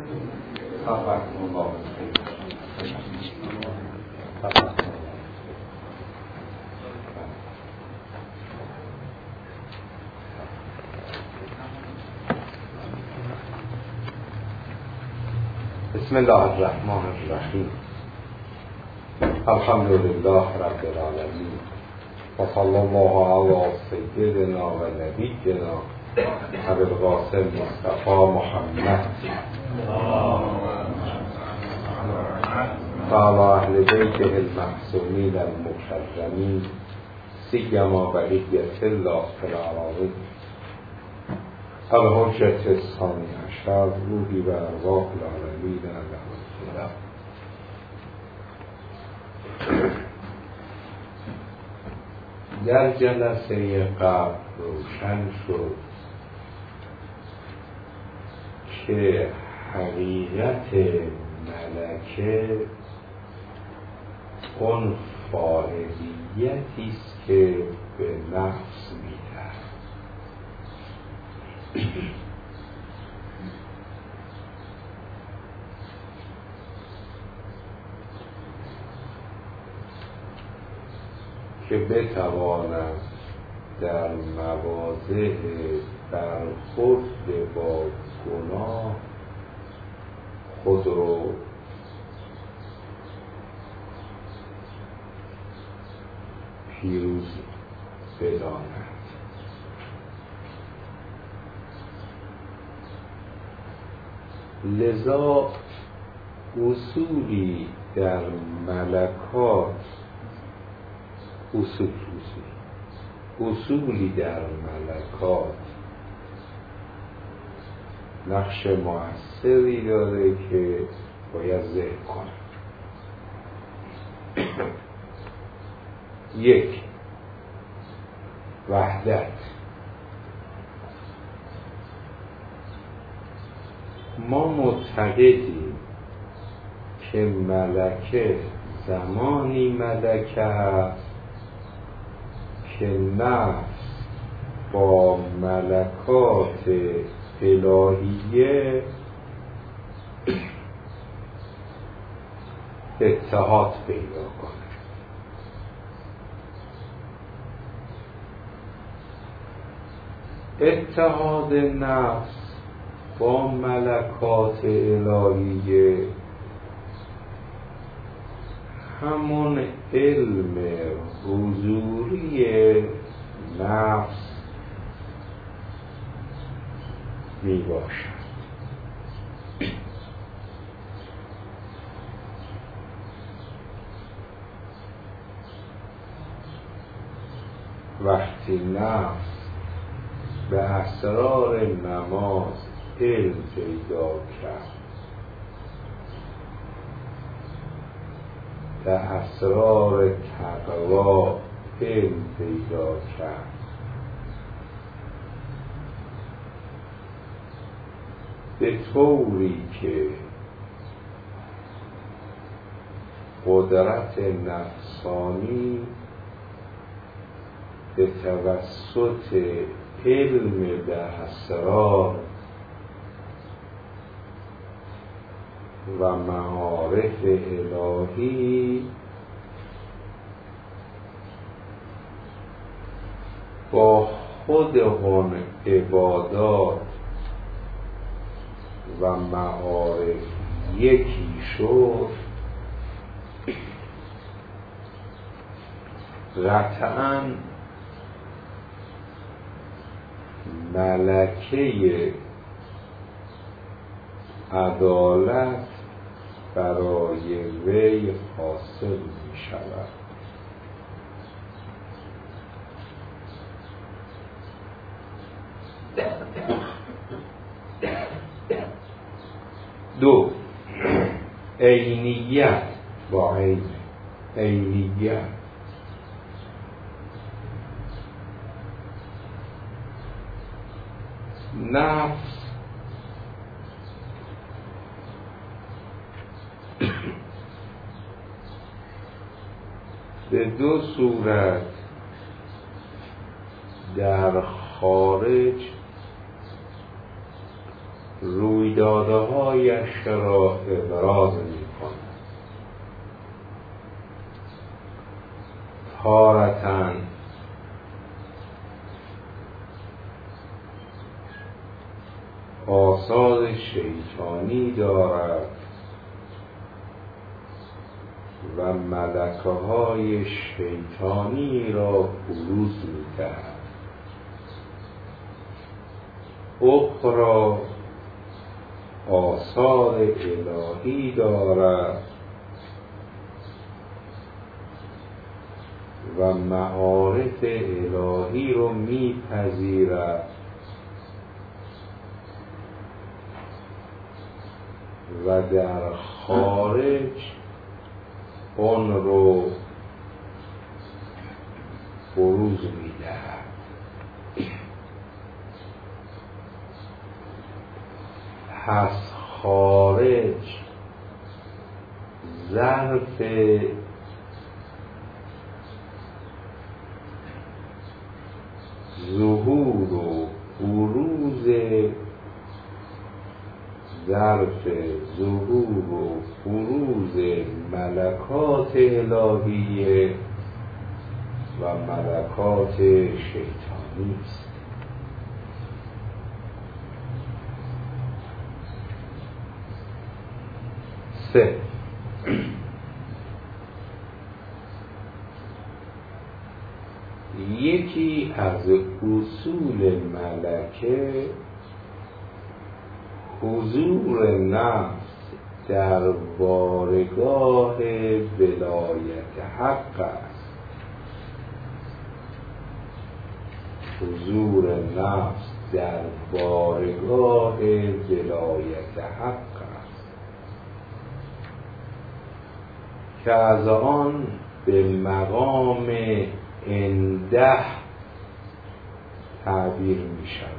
بسم الله الرحمن الرحیم. الحمد لله رب العالمین و صلی الله علی سیدنا و نبینا ابی القاسم مصطفی محمد و علی اهل بیته المعصومین المکرمین سیما بقیة الله فی الارضین الحجة الثانی عشر روحی و ارواح العالمین الحمدلله. در جلسه قبل روشن شد که حقیقت ملکه اون فاعلیتی است که به نفس می‌دهد. که بتواند در مواضع برخورد با گناه خود رو پیروز بداند. لذا اصولی در ملکات اصولی در ملکات نقش مؤثری داره که باید ذکر کنم. یک، وحدت. ما معتقدیم که ملکه زمانی ملکه است که نفس با ملکات الهیه اتحاد پیدا کنه. اتحاد نفس با ملکات الهیه همون علم حضوری نفس می باشد. وقتی نفس به اسرار نماز علم پیدا کرد، به اسرار تقوا علم پیدا کرد، به طوری که قدرت نفسانی به توسط علم به اسرار و معارف الهی با خود اون عبادات و معارف یکی شد، قطعاً ملکه عدالت برای وی حاصل می شود. دو، عینیت با عینیت. نفس به دو صورت در خارج رویدادهایش را ابراز می کند. تارةً آثار شیطانی دارد و ملکه های شیطانی را بروز می دهد. اخرى آثار الهی دارد و معارف الهی رو می پذیرد و در خارج اون رو بروز می دهد. پس خارج ظرف ظهور و بروز ملکات الهیه و ملکات شیطانی است. سه، یکی از اصول ملکه حضور نفس در بارگاه ولایت حق است. حضور نفس در بارگاه ولایت حق است که از آن به مقام انده تعبیر می شود.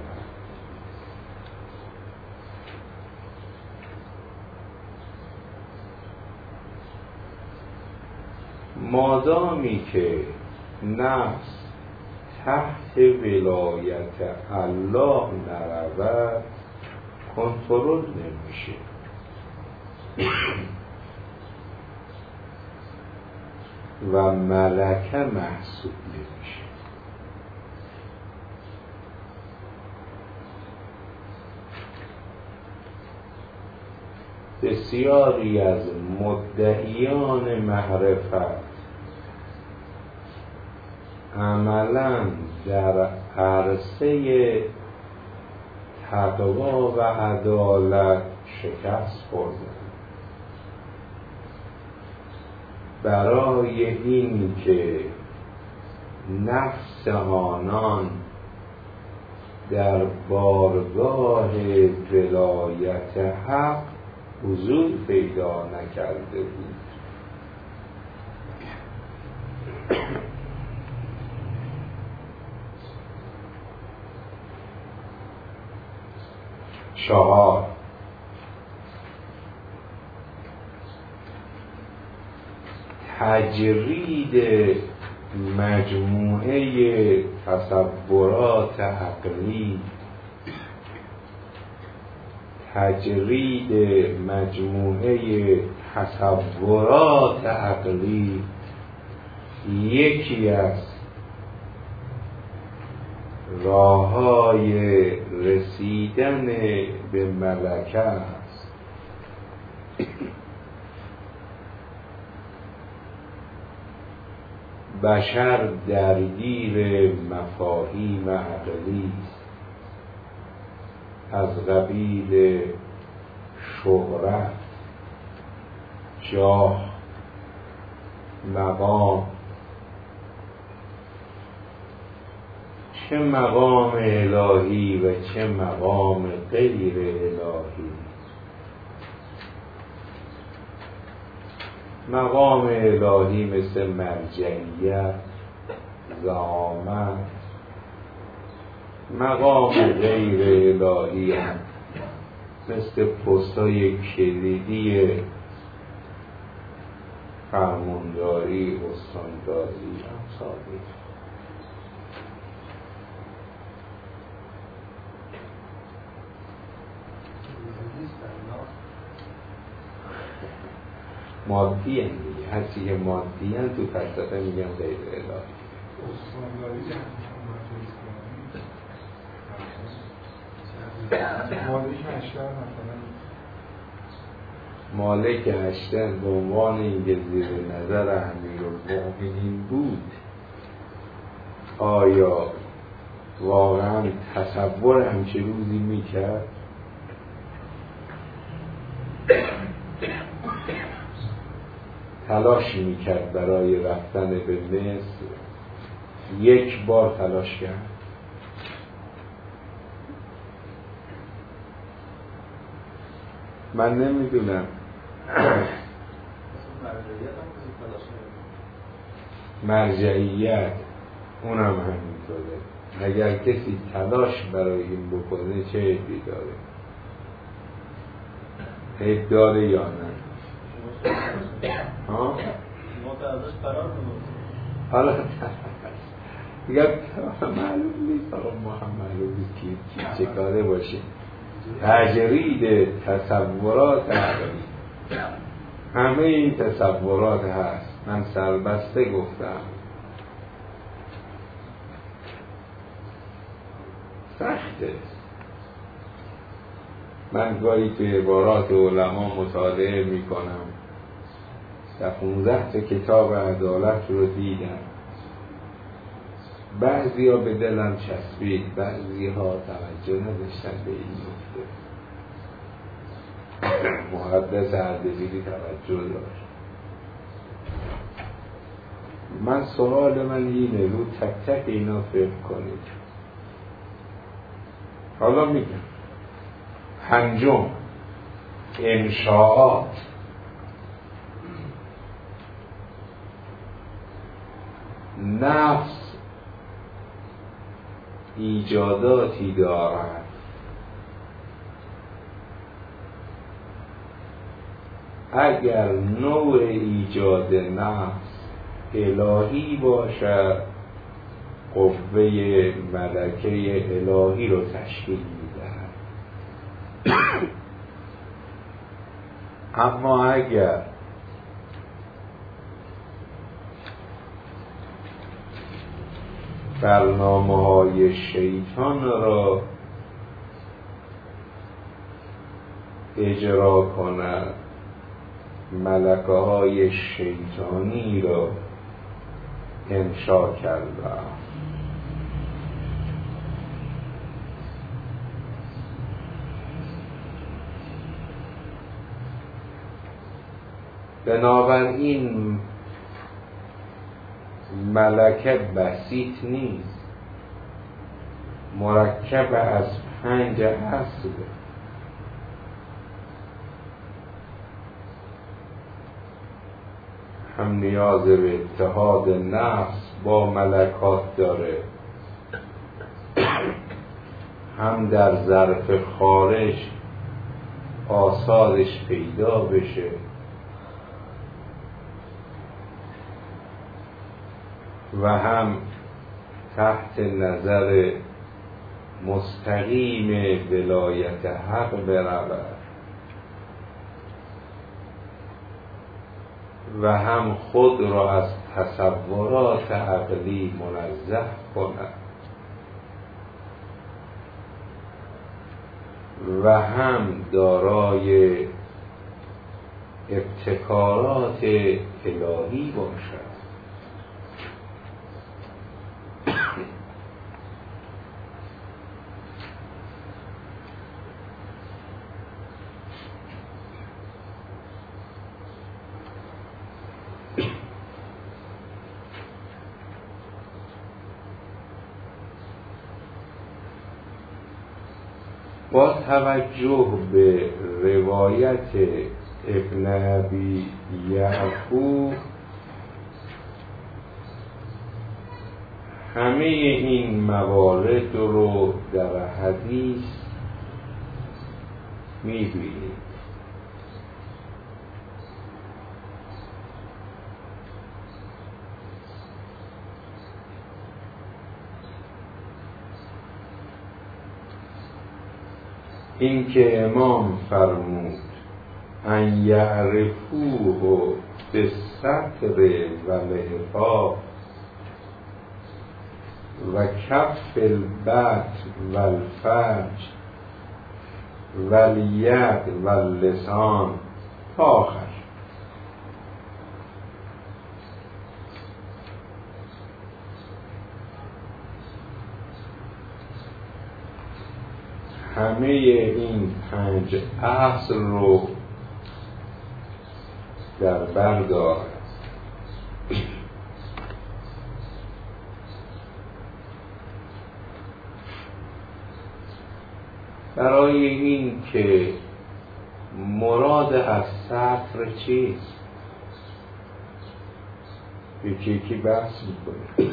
مادامی که نفس تحت ولایت الله نرود کنترل نمیشه. و ملکه محسوب نمیشه. بسیاری از مدعیان معرفت عملاً در عرصه تقوا و عدالت شکست خوردند. برای این که نفس آنان در بارگاه ولایت حق حضور پیدا نکرده بود. چهار، تجرید مجموعه تصورات عقلی، یکی از راه‌های رسیدن به ملکه است. بشر درگیر مفاهیم عقلی است از قبیل شهرت، جاه، مقام، چه مقام الهی و چه مقام غیر الهی. مقام الهی مثل مرجعیت، زعامت. مقام غیر الهی هم مثل پستای کلیدی فرمانداری، استانداری امثالی. مادی هم دیگه، هرچی که مادی هم تو فلسفه میگن غیر الهی. مالک اشتر به عنوان اینکه زیر نظر امیرالمؤمنین بود، آیا واقعا تصور همچه روزی میکرد؟ تلاش میکرد برای رفتن به مصر، یک بار تلاش کرد؟ من نمیدونم. مرجعیت اونم همینطوره. اگر کسی تلاش برای این بکنه چه عیبی داره؟ عیب داره یا نه؟ ها؟ حالا میگم معلوم نیست، آقا ما هم معلوم نیست که چه کاره باشه. تجرید تصورات عقلی، همه این تصورات هست. من سربسته گفتم سخته. من گاهی توی عبارات علما مطالعه میکنم، در 15 تا کتاب عدالت رو دیدم. بعضی ها به دلم چسبید، بعضی ها توجه نداشتن به این نکته. محدث اردبیلی توجه داشت. من سوال من اینه، رو تک تک اینا فکر کنید. حالا میگم پنجم، انشاءات. نفس ایجاداتی دارد اگر نوع ایجاد نفس الهی باشد، قوه ملکه الهی رو تشکیل میدهد. اما اگر برنامه‌های شیطان را اجرا کند، ملکه‌های شیطانی را انشا کرده. بنابراین ملکه بسیط نیست، مرکب از 5 اصل. هم نیاز به اتحاد نفس با ملکات داره، هم در ظرف خارج آثارش پیدا بشه، و هم تحت نظر مستقیم ولایت حق برود، و هم خود را از تصورات عقلی منزه کند، و هم دارای ابتکارات الهی باشد. با توجه به روایت ابن ابی یعقوب، همه این موارد رو در حدیث می‌بینید. این که امام فرمود ان یعرفوه بالستر والعفاف و کف البطن والفرج والید واللسان تا آخر. همه این 5 اصل رو در بر دارد. برای این که مراد از ستر چیست یکی بحث میکنه.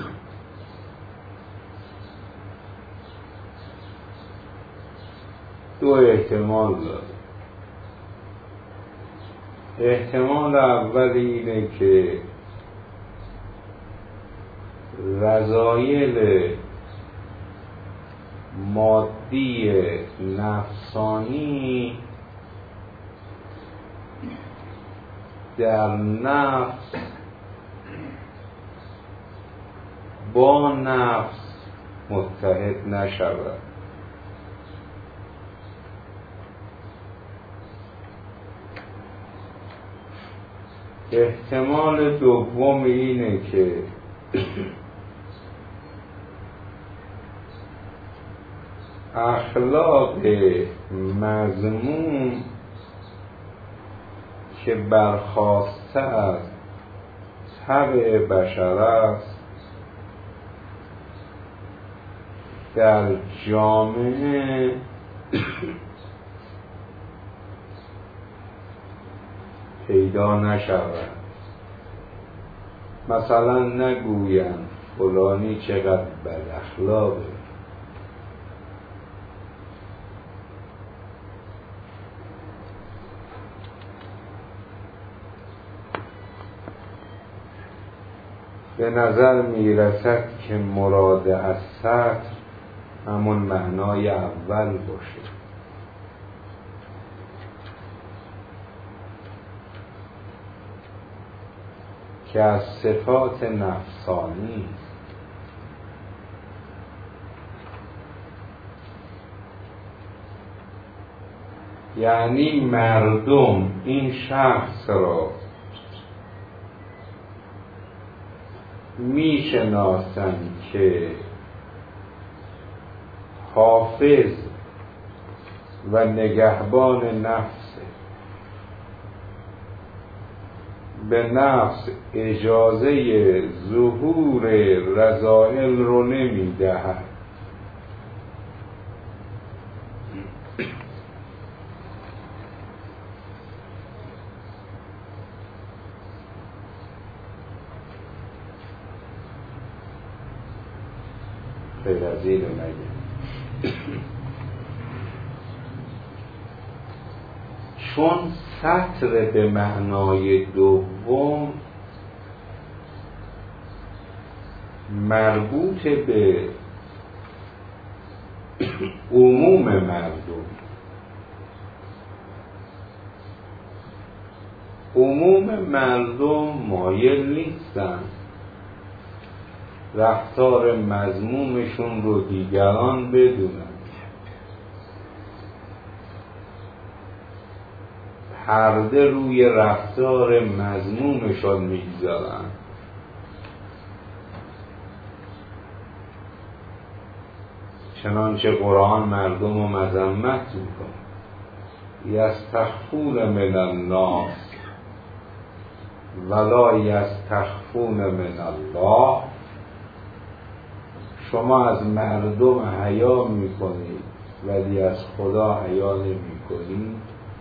دو احتمال داره. احتمال اول اینه که رذایل مادی نفسانی در نفس با نفس متحد نشود. احتمال دوم اینه که اخلاق مذموم که برخاسته از طبع بشر است در جامعه پیدا نشود. مثلا نگویند فلانی چقدر بد اخلاقه، به نظر میرسد که مراد از ستر همون معنای اول باشه که از صفات نفسانی یعنی مردم این شخص را میشناسند که حافظ و نگهبان نفسه، به نفس اجازه ظهور رذائل رو نمیدهد. غیر از این رو نگه. چون ستر به معنای دوم مربوط به عموم مردم، عموم مردم مایل نیستند رفتار مذمومشون رو دیگران بدونن، پرده روی رفتار مذمومشون میگذارن. چنانچه قرآن مردم رو مذمت میکنه، یستخفون من الناس ولا یستخفون من الله. شما از مردم حیا میکنید ولی از خدا حیا نمیکنید.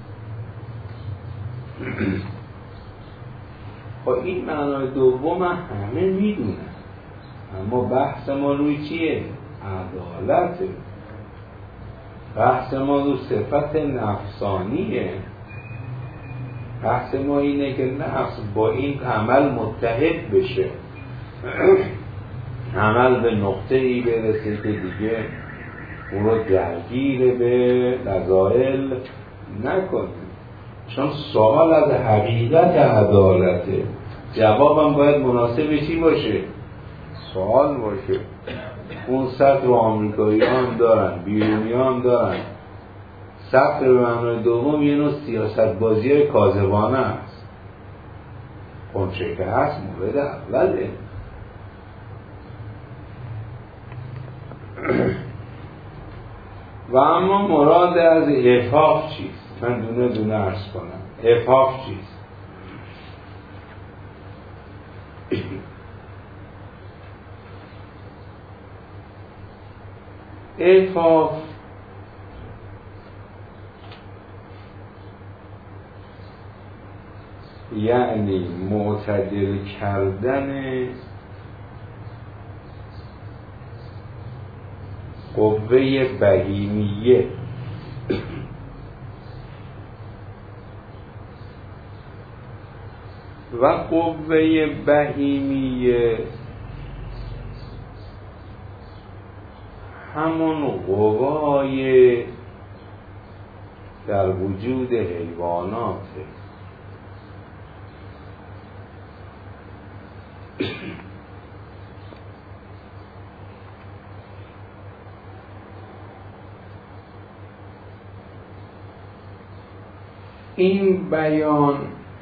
خب این معنای دوم همه میدونن، اما بحث ما روی چیه؟ عدالته. بحث ما روی صفت نفسانیه. بحث ما اینه که نفس با این عمل متحد بشه، عمل به نقطه ای برسه که دیگه اون رو درگیر به رذائل نکنه. چون سوال از حقیقت عدالته، جوابم باید مناسب چی باشه؟ سوال باشه. اون سطح رو آمریکایی‌ها دارن، بیرونی‌ها دارن. سطح به معنای دوم یه نوع سیاست بازی کاذبانه است. اون چه که هست مورد اوله. و اما مراد از عفاف چیست؟ من دونه دونه عرض کنم. عفاف چیست؟ عفاف یعنی معتدل کردن قوه بهیمیه و قوه بهیمیه همون قوای در وجود حیواناته. این بیان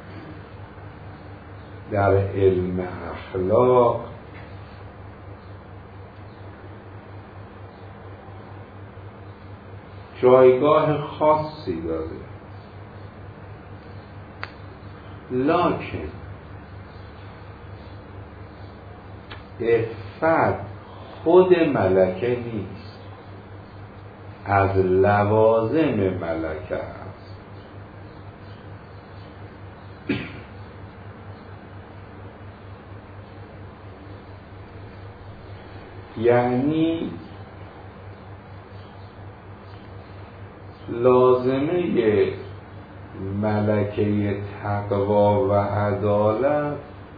در علم اخلاق جایگاه خاصی داره، لکن عفت خود ملکه نیست، از لوازم ملکه است. یعنی لازمه ملکه تقوا و عدالت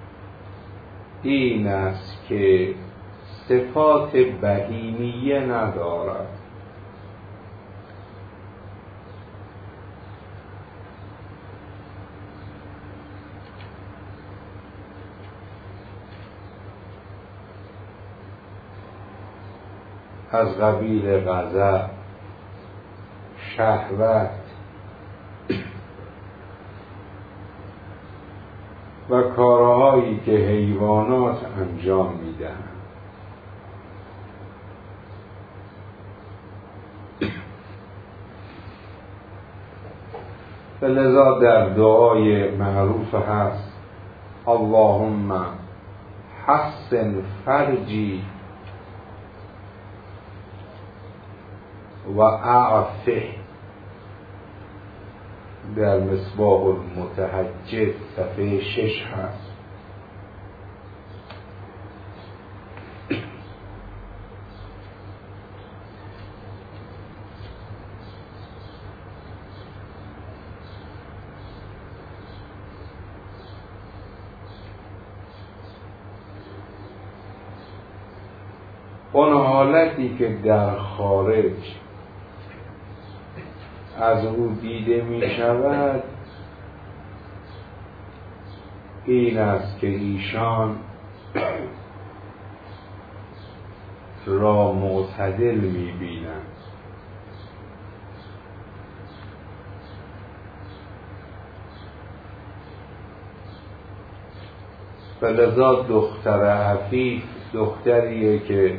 این است که صفات بهیمیه ندارد. از قبیل غضب، شهوت و کارهایی که حیوانات انجام میدن. لذا در دعای معروف هست اللهم حسن فرجی و اعفه، در مصباح المتهجد صفحه 6 هست. اون حالتی که در خارج از او دیده می شود این است که ایشان را معتدل می بینند. و لذا دختر عفیف دختریه که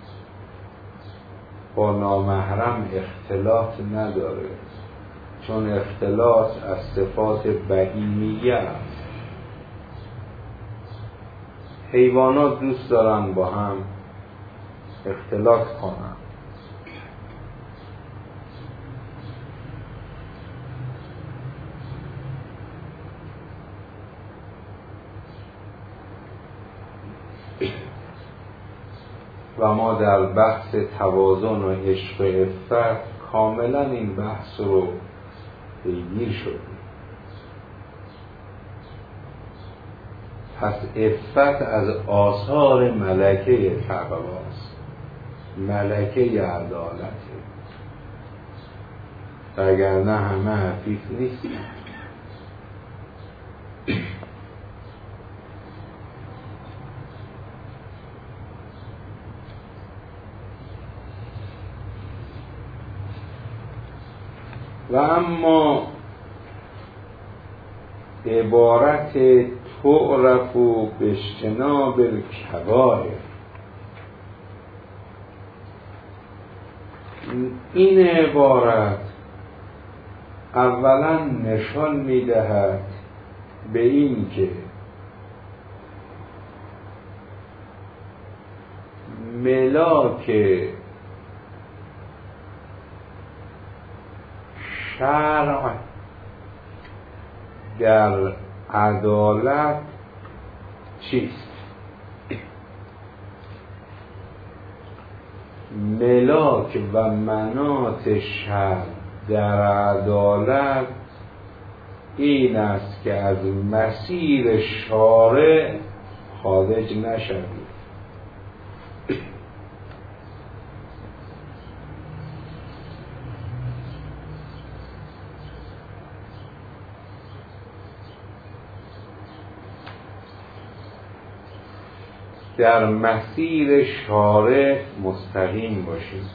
با نامحرم اختلاط نداره، چون اختلاط از صفات بهیمیه است. حیوانات دوست دارن با هم اختلاط کنن. و ما در بحث توازن و عشق و عفت کاملا این بحث رو پیگیر شدیم. پس عفت از آثار ملکه تقواست، ملکه عدالته، وگرنه همه عفیف نیستن. و اما عبارت تعرف و باجتناب الکبائر، این عبارت اولا نشان می‌دهد به این که ملاک شرع در عدالت چیست؟ ملاک و مناط شرع در عدالت این است که از مسیر شارع خارج نشوید. در مسیر شارع مستقیم باشید.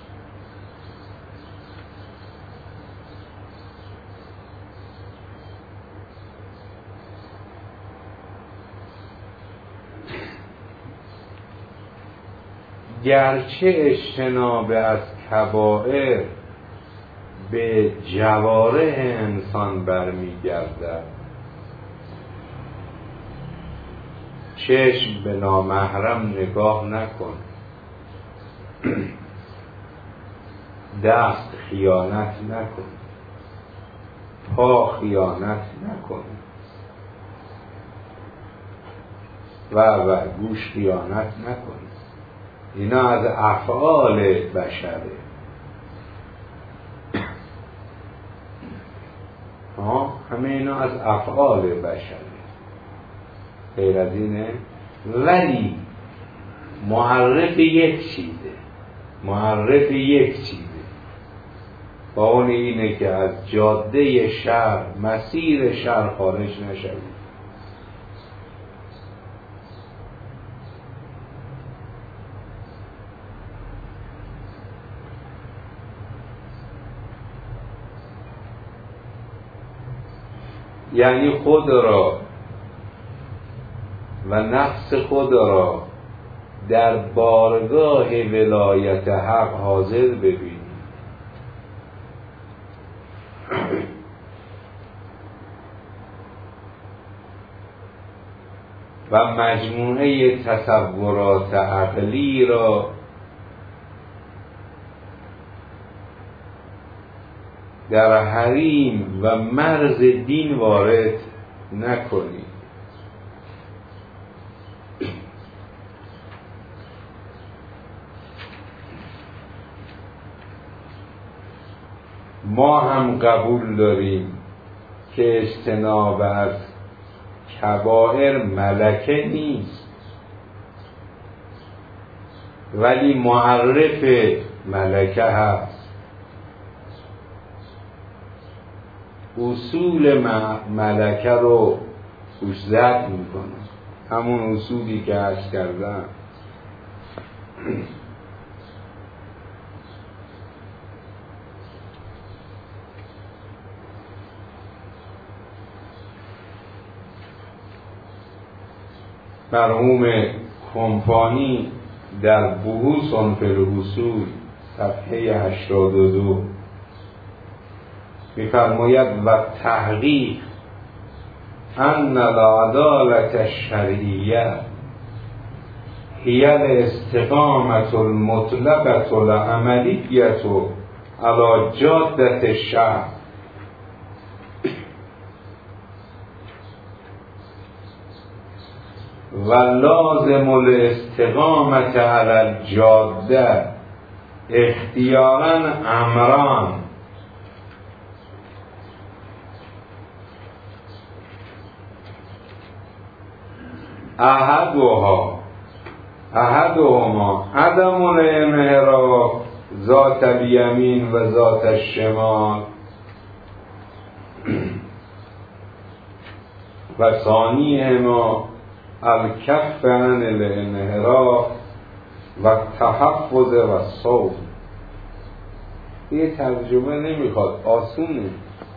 گرچه اجتناب از کبائر به جوارح انسان برمیگردد، چشم به نامحرم نگاه نکن، دست خیانت نکن، پا خیانت نکن و گوش خیانت نکن. اینا از افعال بشره. همه اینا از افعال بشره، غیر از اینه. ولی معرف یک چیزه، با اون اینه که از جاده شر، مسیر شر خارج نشوید. یعنی خود را و نفس خود را در بارگاه ولایت حق حاضر ببینید و مجموعه تصورات عقلی را در حریم و مرز دین وارد نکنید. ما هم قبول داریم که اجتناب از کبائر ملکه نیست، ولی معرف ملکه هست. اصول ملکه رو گوشزد میکنه، همون اصولی که عرض کردم. مرحوم کمپانی در بحوث فی الاصول صفحه 82 می‌فرماید و تحقیق ان العدالة الشرعیه هی الاستقامة المطلقة العملیة علی جادة الشرع و لازم الاستقامة علی الجاده اختیارا امران: احدهما عدم الانحراف ذات الیمین و ذات الشمال. و ثانیهما الکف عن الانحراف و تحفظ و صوم. یه ترجمه نمیخواد، آسونه.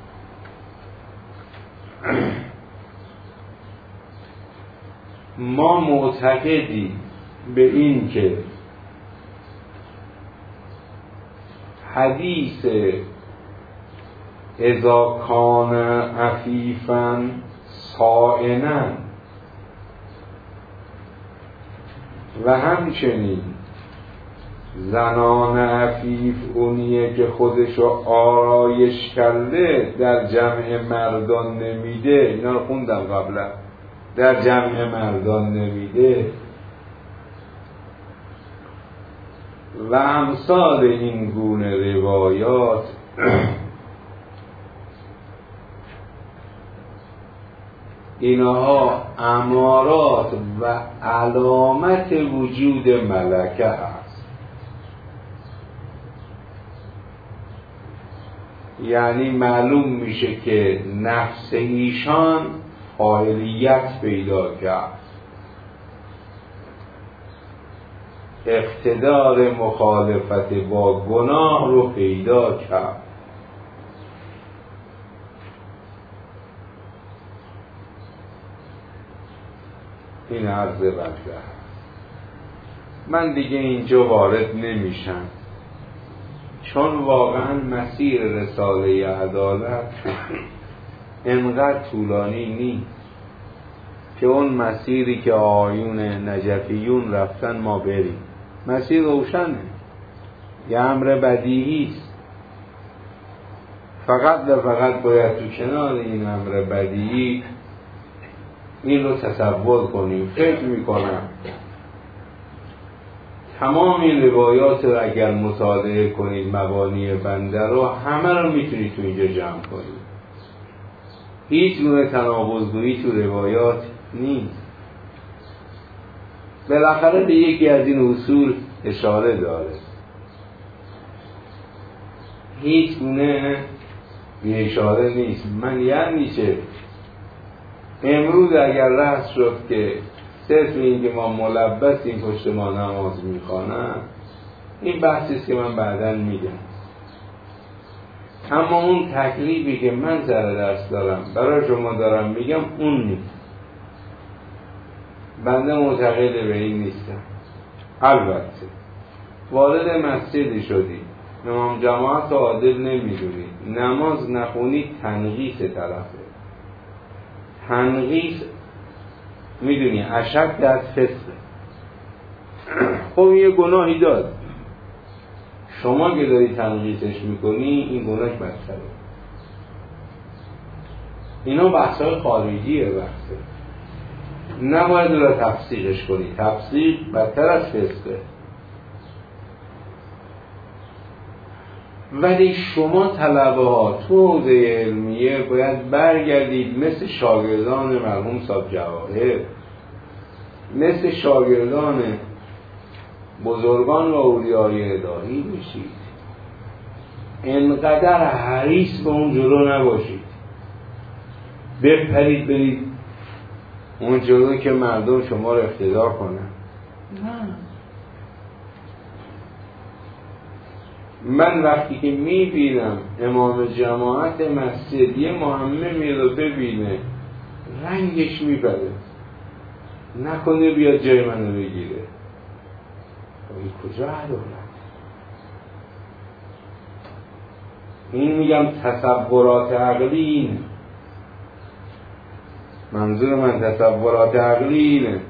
ما معتقدیم به این که حدیث اذا کان عفیفا صائنا و همچنین زنان عفیف اونیه که خودشو آرایش کرده در جمع مردان نمیده، اینا رو خوندم قبلا، در جمع مردان نمیده و امثال این گونه روایات اینها امارات و علامت وجود ملکه هست. یعنی معلوم میشه که نفس ایشان فاعلیت پیدا کرد، اقتدار مخالفت با گناه رو پیدا کرد. این عرض بنده. من دیگه اینجا وارد نمیشم، چون واقعا مسیر رساله عدالت انقدر طولانی نیست که اون مسیری که آیون نجفیون رفتن ما بریم. مسیر روشنه، یه امر بدیهی است، فقط و فقط باید تو کنار این امر بدیهی این رو تصور کنیم. فکر میکنم تمام این روایات رو اگر مطالعه کنید، مبانی بنده رو همه رو میتونید تو اینجا جمع کنید. هیچ نوع تناقض‌گویی تو روایات نیست. بالاخره به یکی از این اصول اشاره داره. هیچ گونه بی اشاره نیست. من یعنی چه؟ امروز اگر رأس شد که صرف این که ما ملبسیم پشت ما نماز میخوانن، این بحثیست که من بعداً میگم. اما اون تکلیفی که من سر دست دارم برای شما دارم میگم اون نیست. بنده معتقد به این نیستم. البته وارد مسجدی شدی، امام جماعت عادل نمیدونی، نماز نخونی، تنقیص طرفه. تنقیص میدونی اشد از فسقه. خب یه گناهی داد، شما که داری تنقیصش میکنی این گناهش بدتره. اینا بحثای خارجیه، بحثه نباید رو تفسیقش کنی. تفسیق بدتر از فسقه. ولی شما طلبه ها تو حوزه علمیه باید برگردید مثل شاگردان مرحوم صاحب جواهر، مثل شاگردان بزرگان و اولیای الهی بشید. انقدر حریص به اون جلو نباشید، بپرید برید اون جلو که مردم شما رو اقتدا کنن. نه. من وقتی که میبینم امام جماعت مسجد یه معمم رو ببینه رنگش میبره، نکنه بیاد جای منو بگیره. این کجا عدالت؟ این میگم تصورات عقلی اینه. منظور من تصورات عقلی اینه.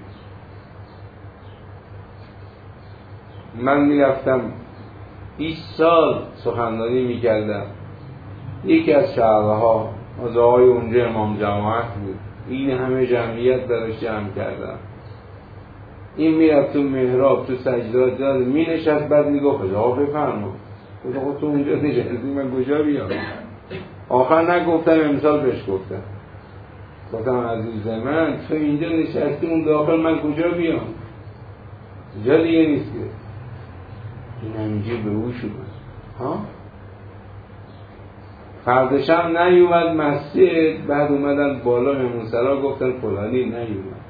من میرفتم 20 سال سخنرانی میکردم، یکی از شهرها آزاهای اونجا امام جماعت بود، این همه جمعیت درش جمع کردم. این میرفت تو محراب تو سجدات داد مینشست، بعد میگفت آقا بفرما. گفتم تو اونجا نشستی من کجا بیام؟ آخر نگفتم، امسال بهش گفتم عزیز من تو اینجا نشستی اون داخل من کجا بیام؟ جا دیگه نیست که. این همینجا به او شد. ها؟ فردشم نیومد مسجد، بعد اومدن بالا مهمونسرا گفتن فلانی نیومد،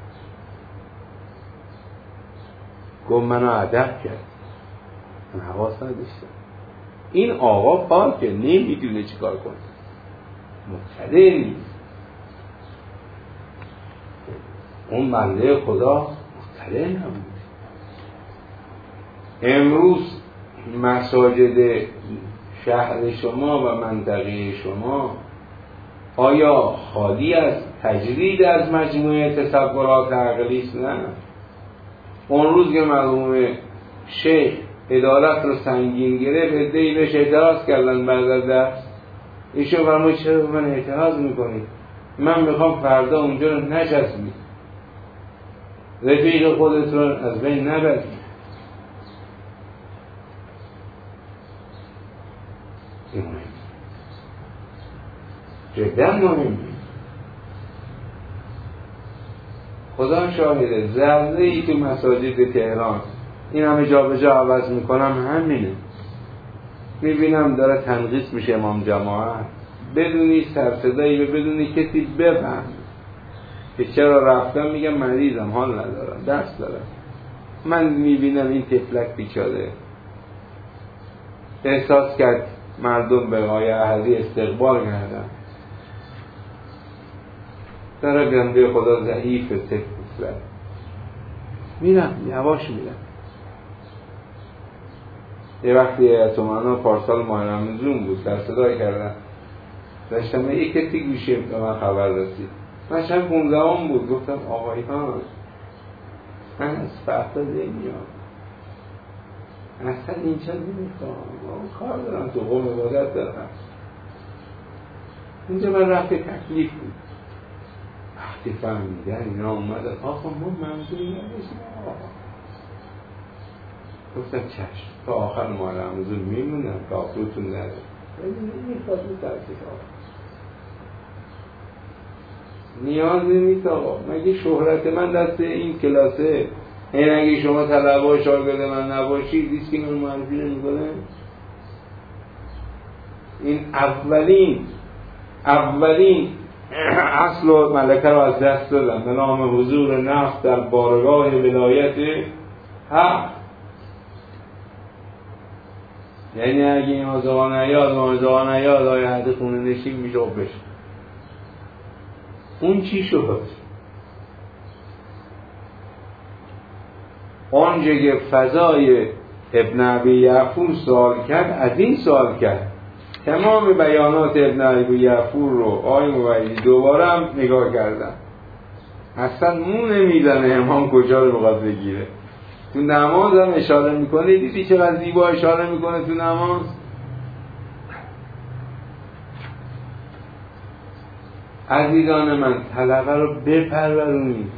گفت منو ادب کرد، من حواس نداشتم. این آقا پاکه، نمیدونه چی کار کنه، مبتدع نیست. اون بنده خدا مبتدع نبود. امروز مساجد شهر شما و منطقه شما آیا خالی از تجرید از مجموعه تصورات عقلی است؟ نه. اون روز که مرحوم شیخ عدالت رو سنگین گرفت، عده‌ای بهش اعتراض کردن بعد از درس. ایشون فرمود چرا به من اعتراض میکنید؟ من میخوام فردا اونجا رو نچسبید، رفیق خودت رو از بین نبرید. این مهم، جدا مهم. خدا شاهده ذره ای تو مساجد تهران این همه جا به جا عوض میکنم همینه. میبینم داره تنقیص میشه امام جماعت، بدونی سرصدایی، بدونی کسی بفهم که چرا رفتم، میگم مریضم، حال ندارم، درس دارم. من میبینم این تفلک بیچاره احساس کرد مردم به آیه احدی استقبال کردن، داره بنده خدا ضعیف تفلک، میرم یواش میرم. یه وقتی اتمانا پارسال ماه رمضان بود، در صدای کردن داشتم، یک کسی گوشه به من خبر رسید، من شب 15 بود، گفتم آقایان من از فردا نمیام، اصلا اینجا نمیخوام، کار دارم تو قوم عبادت دارم. اینجا من رفت تکلیف بود. وقتی فهمیدن اینا اومدن، آقا ما منظوری نداشتیم آقا. گفتم چشم، تا آخر ماه رمضان میمونم که آخرتون نده، نمیخواد میترسید آقا، نیاز نیست آقا. مگه شهرت من دست این کلاسه؟ این اگه شما طلبه شاگرد من نباشید دیست که من معرفی نمی‌کنه. این اولین اصل و ملکه رو از دست دادن به نام حضور نفس در بارگاه ولایت حق. یعنی اگه این آزاقان نیاد آیه حد خونه نشین میشه بشه. اون چی شد؟ آنجا که فضای ابن ابی یعفور سوال کرد، از این سوال کرد. تمام بیانات ابن ابی یعفور رو آقای مویدی دوباره هم نگاه کردن، اصلا مو نمیزنه امام کجا رو بخواد بگیره. تو نماز هم اشاره میکنه، دیدی چقدر زیبا اشاره میکنه تو نماز. عزیزان من، طلبه رو بپرورونید.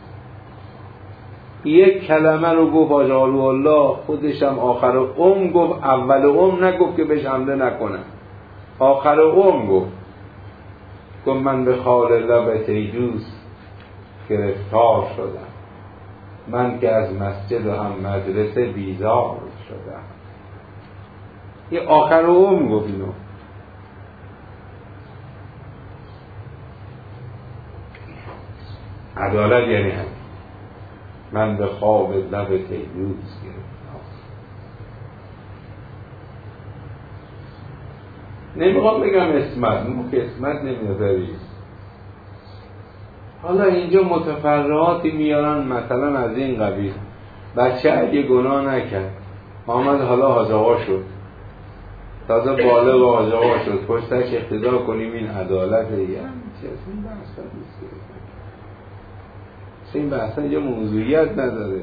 یک کلمه رو گفت آجالو الله، خودشم آخر گفت، اول نگفت که بهش حمله نکنم، آخر گفت من به خال لب تیجوز گرفتار شدم، من که از مسجد و هم مدرسه بیزار شدم. یه آخر گفت اینو. عدالت یعنی هم من به خواب لب تیجوز گرفتار. نمیخوام بگم اسمت، ما که اسمت نمیذاری. حالا اینجا متفرعاتی میارن مثلا از این قبیل، بچه اگه گناه نکرد آمد حالا حاجاوا شد، تازه بالغ و حاجاوا شد، پشتش اقتدا کنیم این عدالته. یعنی چه این بحثا نیست، این بحثا اینجا موضوعیت نداره.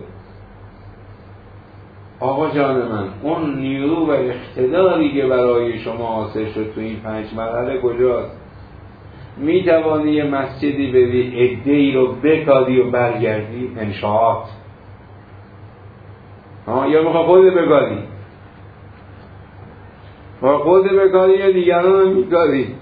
آقا جان من، اون نیرو و اقتداری که برای شما حاصل شد تو این 5 مرحله کجاست؟ می توانی یه مسجدی بری عده‌ای رو بکاری و برگردی؟ انشاءات یا میخوای خودت بکاری؟ خودت بکاری یا دیگران رو میکاری؟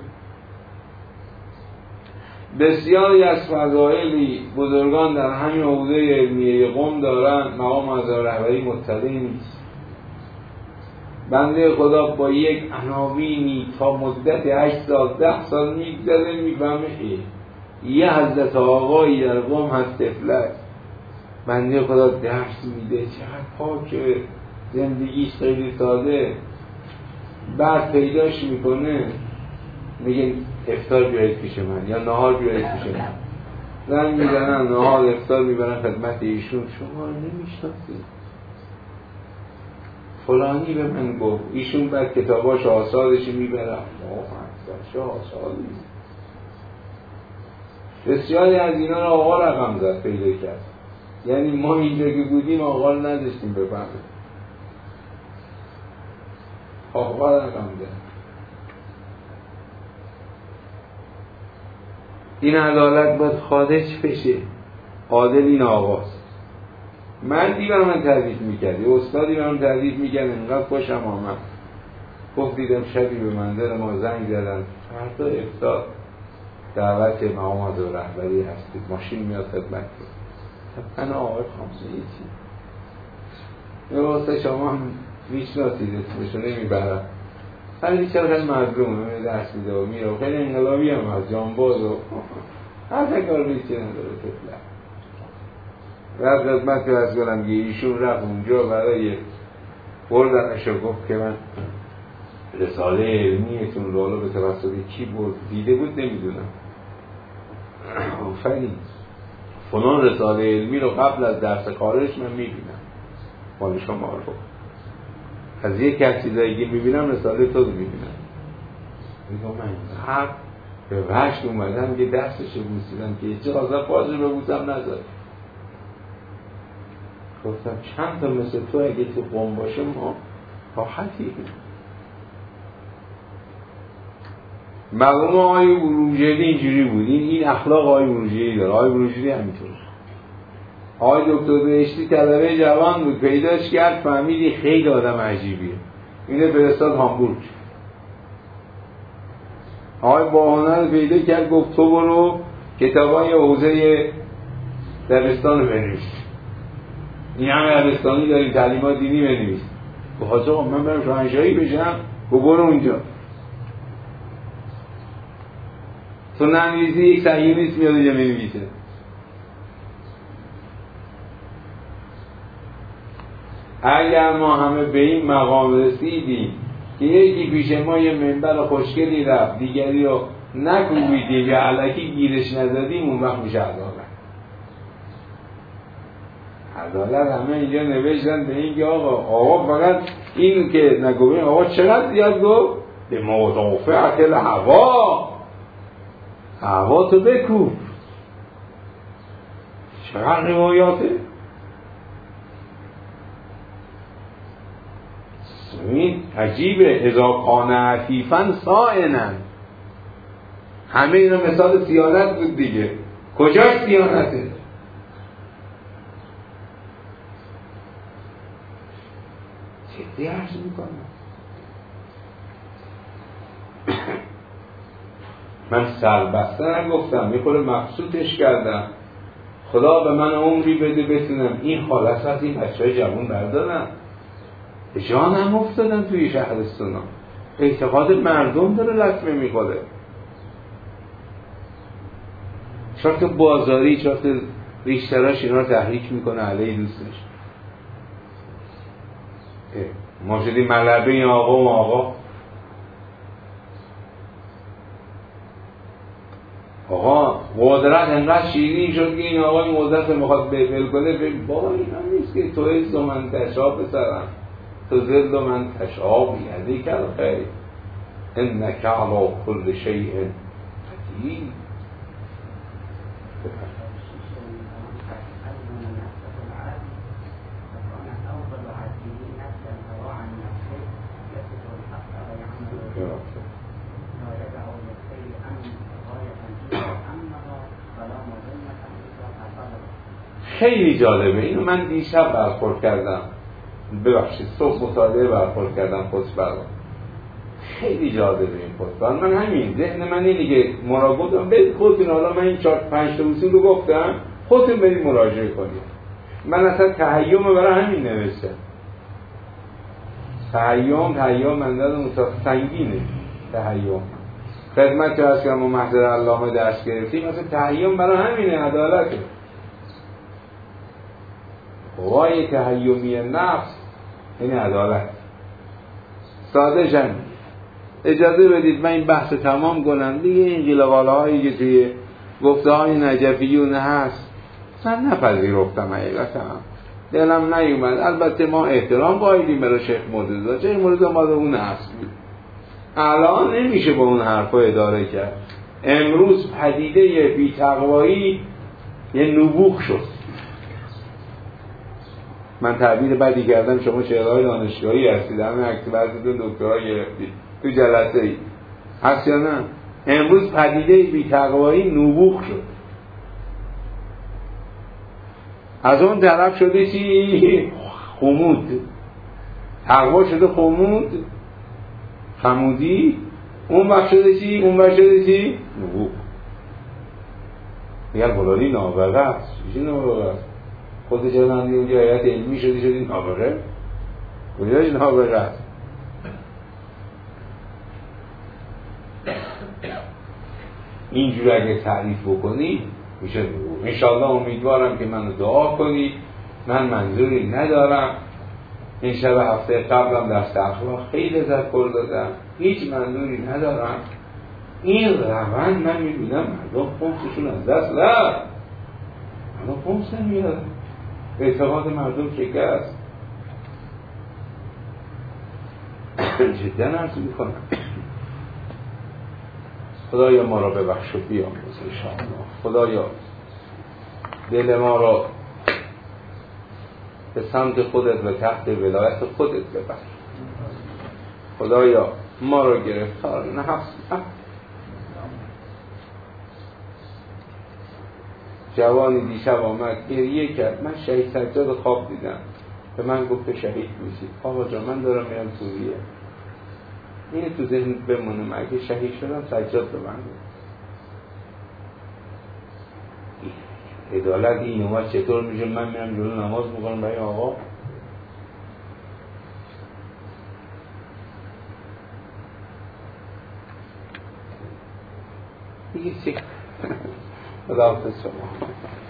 بسیاری از فضائلی بزرگان در همین حوزه علمیه قم دارن، مقام از رهبری مطلع نیست. بنده خدا با یک عناوینی تا مدت 8 سال 10 سال میگذره میفهمه یه حضرت آقایی در قم هست طفلک، بنده خدا درس میده چقدر پاکه، زندگیش خیلی ساده. بعد پیداش میکنه میگه افطار بیارید پیش من یا نهار بیارید پیش من، زنگ میزنن نهار افطار میبرن خدمت ایشون، شما رو نمیشناسید، فلانی به من گفت، ایشون بعد کتاباش آسادش میبرن، چه آسادی. بسیاری از اینا رو آقا رقم زد پیدا کرد، یعنی ما اینجا که بودیم آقا رو نداشتیم بفهمیم، آقا رقم زد. این عدالت باید خارج بشه. عادل این آقاست. مردی بر من تعریف میکرد، یه استادی بر من تعریف میکرد، انقدر خوشم آمد. گفت دیدم شبی به منزل ما زنگ زدن، فردا افطار دعوت مقامات و رهبری هستید، ماشین میاد خدمت کنید. من آقای خامسه یه چی یه واسه شما هم میشناسید، اسمشو نمیبرم، ولی چقدر مظلومه، درس میده و میره و خیلی انقلابی هم از جانباز و هر کار ریچه نداره طفلک. رفت خدمت که از کنم که ایشون رفت اونجا برای بردنش و گفت که من رساله علمیتون رو حالا به توسط کی برد دیده بود نمیدونم، آفرین فلان رساله علمی رو قبل از درس خارج من میبینم، مال شما رو از یک چیزایی که میبینم رساله تو رو میبینم. میگم من حق به وحشت اومدم که دستش رو بوسیدم که چه آزاد بازی رو بوسم نذاری. گفتم چند تا مثل تو اگه تو قم باشه ما راحتی. مقام آقای بروجردی اینجوری بود، این اخلاق آقای بروجردی داره. آقای بروجردی همینطور. آقای دکتر بهشتی طلبه جوان بود، پیداش کرد فهمیدی خیلی آدم عجیبیه، اینه فرستاد هامبورگ. آقای باهنر رو پیدا کرد گفت تو برو کتابای حوزه دبستان رو بنویس، این همه دبستانی داریم تعلیمات دینی بنویس. گفت آقا من برم شاهنشاهی بشم، برو اونجا. تو ننویسی یک صهیونیست میاد اینجا بنویسه. اگر ما همه به این مقام رسیدیم که یکی پیش ما یه منبر خوشگلی رفت دیگری رو نکوبیدیم یا الکی گیرش ندادیم، اون وقت میشه عدالت همه اینجا نوشتن به این که آقا فقط این که نگویم آقا چقدر زیاد گفت به مدافعت هوا تو بکوب. چقدر روایاته این عجیبه. اذا کان عفیفا صائنا، همه اینا مثال سیانت بود دیگه. کجاش سیانته؟ چه عرض میکنم من سربسته نگفتم، میخوره مبسوطش کردم. خدا به من عمری بده بتونم این حالت از این بچه های جوان بردارم. جانم افتادن توی شهرستان ها. اعتقاد مردم داره لطمه میخوره. شرط بازاری، شرط ریشتراش اینا رو تحریک میکنه علیه دوستش. ما شدیم ملعبه این آقا و آقا قدرت انقدر شیرین شد که این آقای قدرت میخواد بل کنه. بابا اینا نیست که تو عز و من تشا بسرم، تو ذل و من تشا بیدی الخیر انک علی کل شیء قدیر. خیلی جالبه. اینو من دیشب برخورد کردم، ببخشید صبح مطالعه برخورد کردم خطبه. خیلی جالبه این خطبه. من همین ذهن من اینه که مراجعه برید خودتون، حالا من این 4-5 تا اصول رو گفتم، خودتون برید مراجعه کنید. من اصلا تهیّم برای همین نوشتم. تهیّم منزل متفاوت سنگینه. تهیّم خدمت که از که ما محضر علامه دست گرفتیم مثلا تهیّم برای همینه، عدالته. قوای تهیّمی نفس این عدالت. ساده شن. اجازه بدید من این بحث تمام کنم دیگه. این قیلقاله هایی که توی گفته های نجفیون هست من نپذیرفتم، حقیقتا دلم نیومد. البته ما احترام قائلیم برای شیخ مرتضی. شیخ مرتضی مال اون هست بود، الان نمیشه با اون حرفا اداره کرد. امروز پدیده بی‌تقوایی یه نبوغ شد. من تعبیر بدی کردم، شما چهرهای دانشگاهی هستید، همه اکتیویتتون دکترا گرفتید تو جلسه ای هست یا نه؟ امروز پدیده بی‌تقوایی نبوغ شد. از اون طرف شده چی؟ خمود. تقوا شده خمود، خمودی. اون وقت شده چی؟ اون وقت شده چی؟ نبوغ. میگن فلانی نابغه است. چی نابغه است؟ خودش الان اونجا هیئت علمی شدی نابغه؟ کجاش نابغه است؟ اینجور اگه تعریف بکنی میشه نبوغ. انشاءالله امیدوارم که منو دعا کنی. من منظوری ندارم. این شب هفته قبلم درس اخلاق خیلی تذکر دادم، هیچ منظوری ندارم. این روند من میبینم مردم خمسشون از دست رفت. مردم خمس نمیاد، اعتقاد مردم شکست. جدا عرض میکنم خدایا ما را ببخش و بیامرز انشاءالله. خدایا دل ما را به سمت خودت و تحت ولایت خودت ببر. خدایا ما را گرفتار نفس. جوانی دیشب آمد گریه کرد. من شهید سجاد خواب دیدم، به من گفت شهید میشید. آقا جان من دارم میرم سوریه. این تو ذهن بمونه، اگه شهید شدم سجاد به من گفت. عدالت این اومد چطور میشه من میرم جلو نماز میکنم برای آقا؟ دیگه چی؟ خدا حافظ شما.